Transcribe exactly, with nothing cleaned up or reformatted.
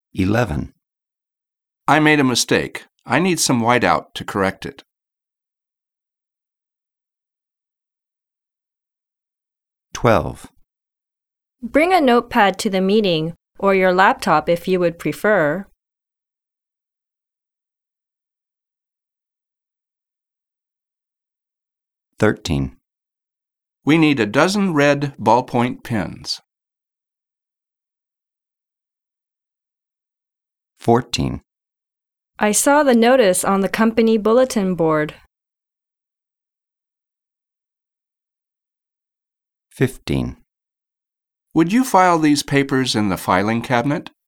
eleven. I made a mistake. I need some whiteout to correct it. twelve. Bring a notepad to the meeting, or your laptop if you would prefer. thirteen. We need a dozen red ballpoint pens. fourteen. I saw the notice on the company bulletin board. fifteen. Would you file these papers in the filing cabinet?